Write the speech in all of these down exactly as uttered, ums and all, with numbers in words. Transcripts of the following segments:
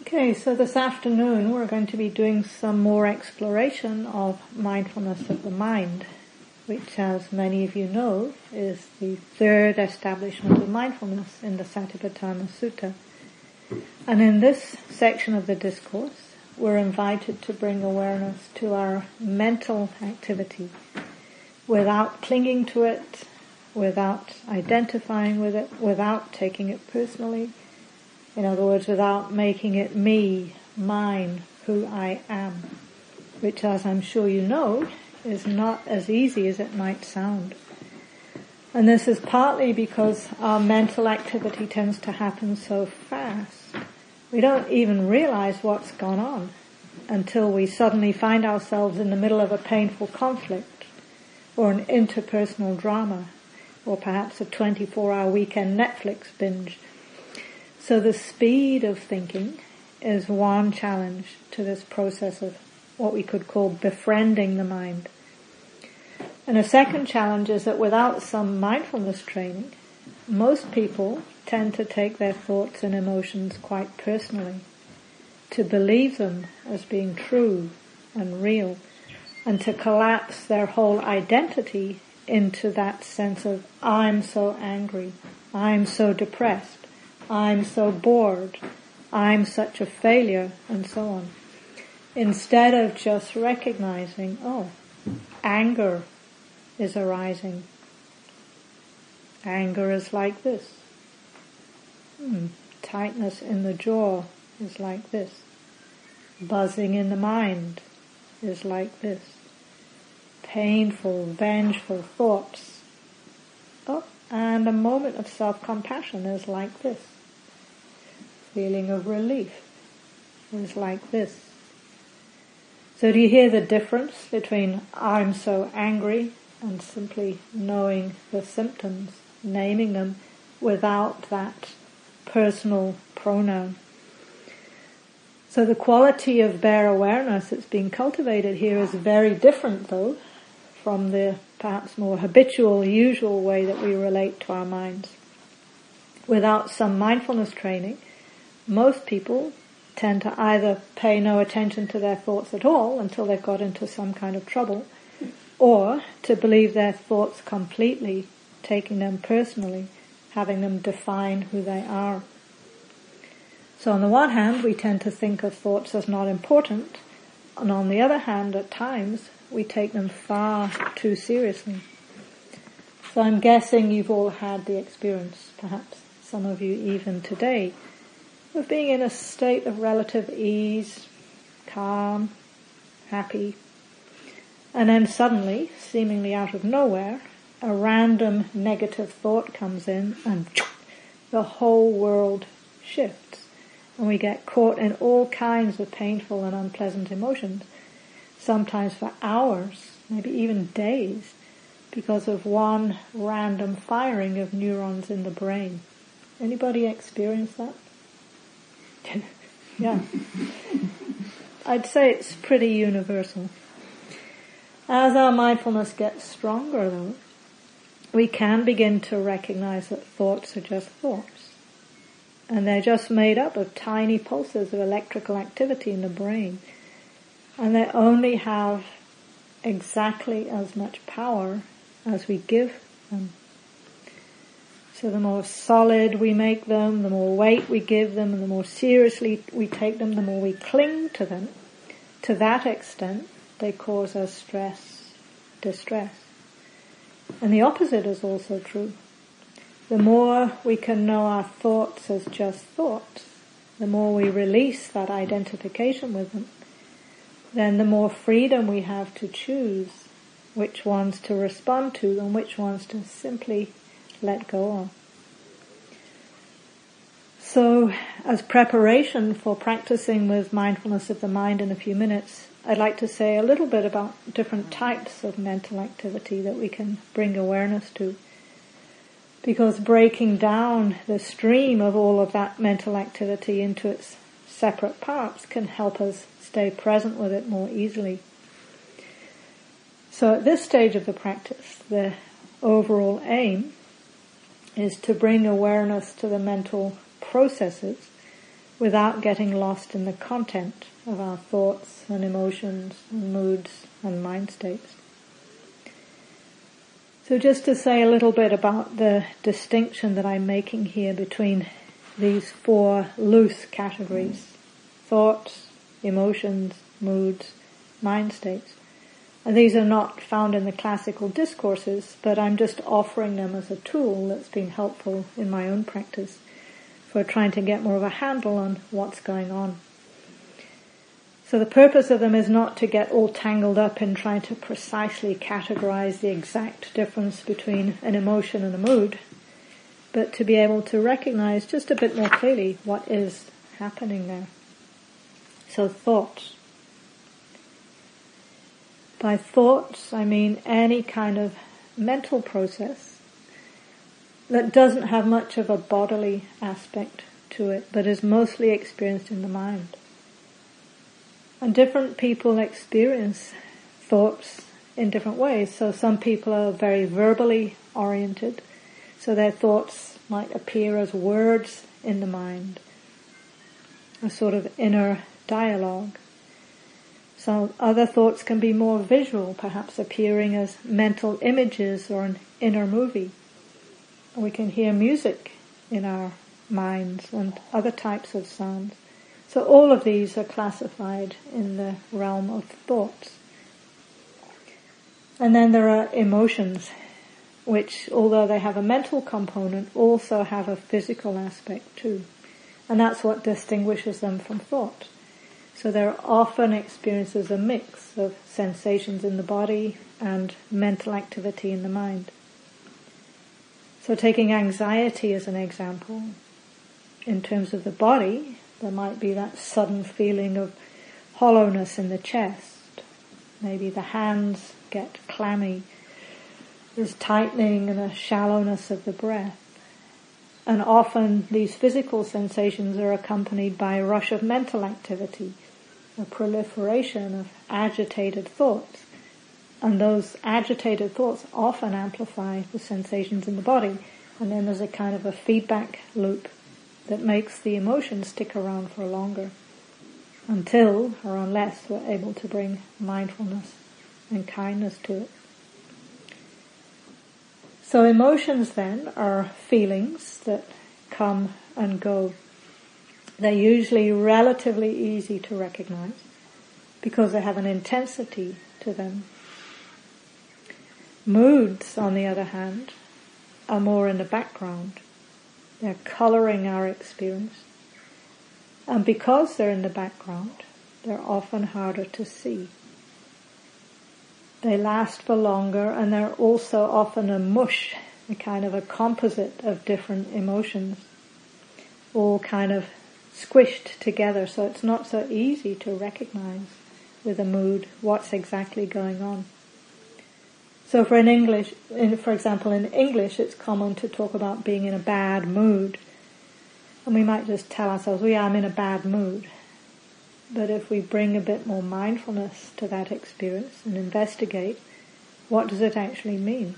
Okay, so this afternoon we're going to be doing some more exploration of mindfulness of the mind, which, as many of you know, is the third establishment of mindfulness in the Satipatthana Sutta. And in this section of the discourse, we're invited to bring awareness to our mental activity without clinging to it, without identifying with it, without taking it personally. In other words, without making it me, mine, who I am, which, as I'm sure you know, is not as easy as it might sound. And this is partly because our mental activity tends to happen so fast. We don't even realize what's gone on until we suddenly find ourselves in the middle of a painful conflict or an interpersonal drama or perhaps a twenty-four hour weekend Netflix binge. So the speed of thinking is one challenge to this process of what we could call befriending the mind. And a second challenge is that without some mindfulness training, most people tend to take their thoughts and emotions quite personally, to believe them as being true and real, and to collapse their whole identity into that sense of, I'm so angry, I'm so depressed, I'm so bored, I'm such a failure, and so on. Instead of just recognizing, oh, anger is arising. Anger is like this. Hmm. Tightness in the jaw is like this. Buzzing in the mind is like this. Painful, vengeful thoughts. Oh, and a moment of self-compassion is like this. Feeling of relief is like this. So do you hear the difference between I'm so angry and simply knowing the symptoms, naming them without that personal pronoun? So the quality of bare awareness that's being cultivated here is very different, though, from the perhaps more habitual, usual way that we relate to our minds. Without some mindfulness training, most people tend to either pay no attention to their thoughts at all until they've got into some kind of trouble, or to believe their thoughts completely, taking them personally, having them define who they are. So on the one hand, we tend to think of thoughts as not important, and on the other hand, at times, we take them far too seriously. So I'm guessing you've all had the experience, perhaps some of you even today, of being in a state of relative ease, calm, happy, and then suddenly, seemingly out of nowhere, a random negative thought comes in and the whole world shifts, and we get caught in all kinds of painful and unpleasant emotions, sometimes for hours, maybe even days, because of one random firing of neurons in the brain. Anybody experience that? Yeah. I'd say it's pretty universal. As our mindfulness gets stronger, though, we can begin to recognize that thoughts are just thoughts. And they're just made up of tiny pulses of electrical activity in the brain. And they only have exactly as much power as we give them. So the more solid we make them, the more weight we give them, and the more seriously we take them, the more we cling to them. To that extent, they cause us stress, distress. And the opposite is also true. The more we can know our thoughts as just thoughts, the more we release that identification with them, then the more freedom we have to choose which ones to respond to and which ones to simply let go of. So, as preparation for practicing with mindfulness of the mind in a few minutes, I'd like to say a little bit about different types of mental activity that we can bring awareness to. Because breaking down the stream of all of that mental activity into its separate parts can help us stay present with it more easily. So at this stage of the practice, the overall aim is to bring awareness to the mental processes without getting lost in the content of our thoughts and emotions and moods and mind states. So just to say a little bit about the distinction that I'm making here between these four loose categories: thoughts, emotions, moods, mind states. And these are not found in the classical discourses, but I'm just offering them as a tool that's been helpful in my own practice for trying to get more of a handle on what's going on. So the purpose of them is not to get all tangled up in trying to precisely categorize the exact difference between an emotion and a mood, but to be able to recognize just a bit more clearly what is happening there. So thoughts. By thoughts, I mean any kind of mental process that doesn't have much of a bodily aspect to it, but is mostly experienced in the mind. And different people experience thoughts in different ways. So some people are very verbally oriented, so their thoughts might appear as words in the mind, a sort of inner dialogue. So other thoughts can be more visual, perhaps appearing as mental images or an inner movie. We can hear music in our minds and other types of sounds. So all of these are classified in the realm of thoughts. And then there are emotions, which, although they have a mental component, also have a physical aspect too. And that's what distinguishes them from thought. So they're often experienced as a mix of sensations in the body and mental activity in the mind. So taking anxiety as an example, in terms of the body, there might be that sudden feeling of hollowness in the chest. Maybe the hands get clammy. There's tightening and a shallowness of the breath. And often these physical sensations are accompanied by a rush of mental activity, a proliferation of agitated thoughts. And those agitated thoughts often amplify the sensations in the body. And then there's a kind of a feedback loop that makes the emotion stick around for longer, until or unless we're able to bring mindfulness and kindness to it. So emotions then are feelings that come and go. They're usually relatively easy to recognize because they have an intensity to them. Moods, on the other hand, are more in the background. They're coloring our experience. And because they're in the background, they're often harder to see. They last for longer, and they're also often a mush, a kind of a composite of different emotions, all kind of squished together, so it's not so easy to recognize with a mood what's exactly going on. So for in English, in, for example, in English, it's common to talk about being in a bad mood. And we might just tell ourselves, well, yeah, I'm in a bad mood. But if we bring a bit more mindfulness to that experience and investigate, what does it actually mean?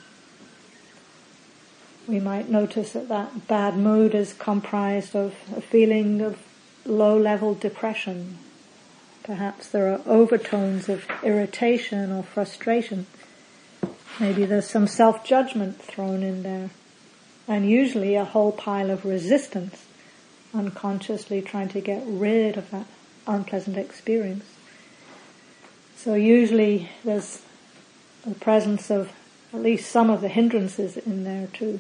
We might notice that that bad mood is comprised of a feeling of low-level depression. Perhaps there are overtones of irritation or frustration. Maybe there's some self-judgment thrown in there. And usually a whole pile of resistance, unconsciously trying to get rid of that unpleasant experience. So usually there's the presence of at least some of the hindrances in there too.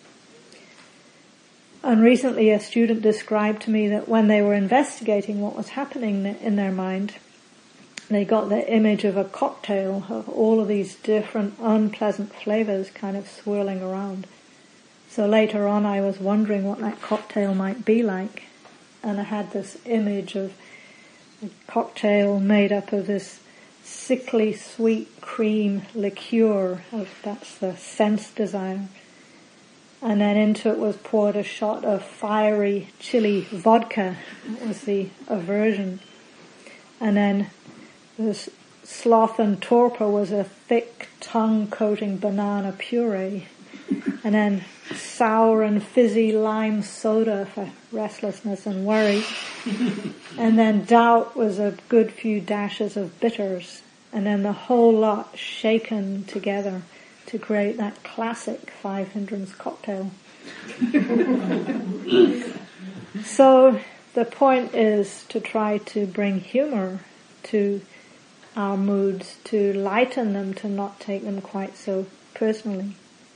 And recently a student described to me that when they were investigating what was happening in their mind, they got the image of a cocktail of all of these different unpleasant flavors kind of swirling around. So later on I was wondering what that cocktail might be like, and I had this image of a cocktail made up of this sickly sweet cream liqueur, of that's the sense desire. And then into it was poured a shot of fiery chili vodka. That was the aversion. And then this sloth and torpor was a thick tongue-coating banana puree. And then sour and fizzy lime soda for restlessness and worry. And then doubt was a good few dashes of bitters. And then the whole lot shaken together to create that classic five hindrance cocktail. So the point is to try to bring humor to our moods, to lighten them, to not take them quite so personally.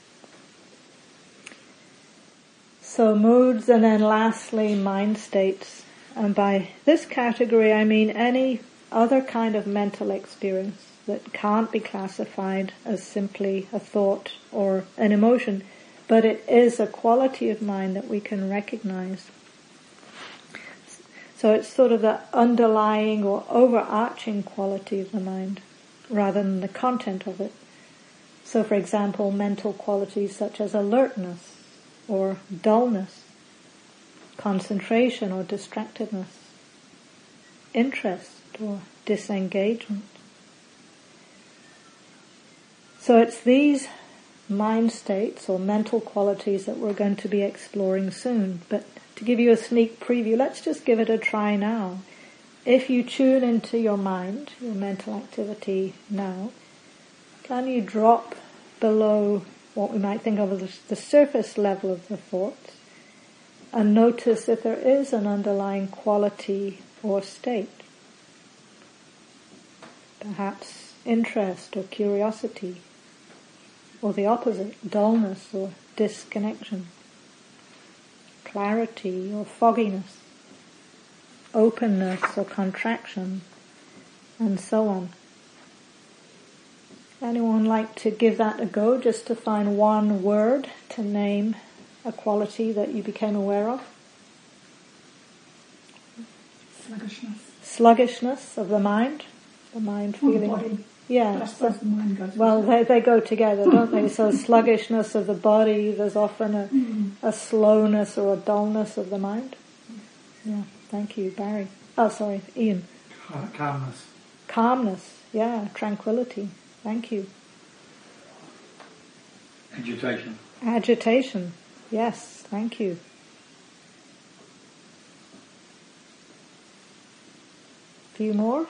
So moods, and then lastly mind states. And by this category I mean any other kind of mental experience that can't be classified as simply a thought or an emotion, but it is a quality of mind that we can recognize. So it's sort of the underlying or overarching quality of the mind, rather than the content of it. So for example, mental qualities such as alertness or dullness, concentration or distractedness, interest or disengagement. So it's these mind states or mental qualities that we're going to be exploring soon. But to give you a sneak preview, let's just give it a try now. If you tune into your mind, your mental activity now, can you drop below what we might think of as the surface level of the thoughts and notice if there is an underlying quality or state? Perhaps interest or curiosity, or the opposite, dullness or disconnection, clarity or fogginess, openness or contraction, and so on. Anyone like to give that a go, just to find one word to name a quality that you became aware of? Sluggishness. Sluggishness of the mind, the mind feeling. Or the body. Yeah. But I suppose the mind goes Well, with they they go together, don't they? So sluggishness of the body, there's often a, mm. a slowness or a dullness of the mind. Yeah, thank you, Barry. Oh, sorry, Ian. Uh, calmness. Calmness, yeah, tranquility. Thank you. Agitation. Agitation, yes, thank you. Few more?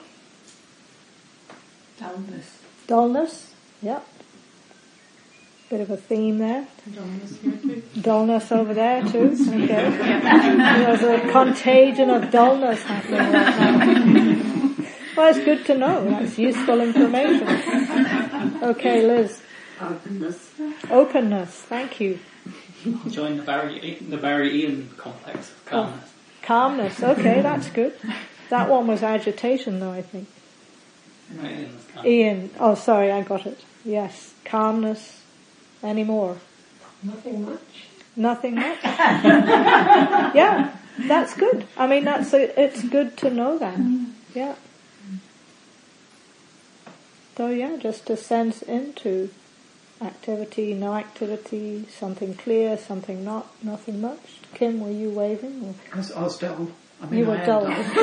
Dullness. Dullness, yep. Bit of a theme there. Dullness here too. Dullness over there too. Okay. There's a contagion of dullness happening right now. Well, it's good to know. That's useful information. Okay, Liz. Openness. Openness. Thank you. Join the Barry, the Barry Ian complex. Calmness. Oh, calmness. Okay, that's good. That one was agitation, though, I think. No, Ian was calm. Ian. Oh, sorry, I got it. Yes, calmness. Any more? Nothing much. Nothing much. Yeah, that's good. I mean, that's a, it's good to know that. Yeah. So yeah, just to sense into activity, no activity, something clear, something not, nothing much. Kim, were you waving? Or? I was, I was dull. I mean, You were I am dull.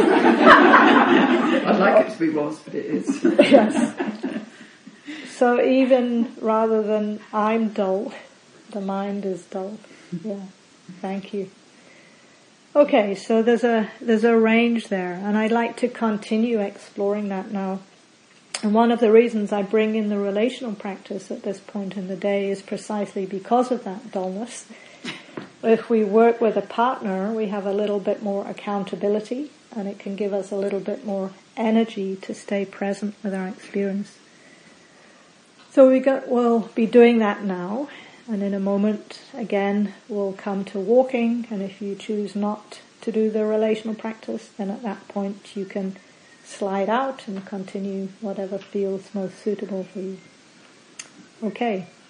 I'd like it to be was, but it is. Yes. So even rather than I'm dull, the mind is dull. Yeah. Thank you. Okay, so there's a there's a range there, and I'd like to continue exploring that now. And one of the reasons I bring in the relational practice at this point in the day is precisely because of that dullness. If we work with a partner, we have a little bit more accountability, and it can give us a little bit more energy to stay present with our experience. So we got, we'll be doing that now, and in a moment, again, we'll come to walking, and if you choose not to do the relational practice, then at that point you can slide out and continue whatever feels most suitable for you. Okay.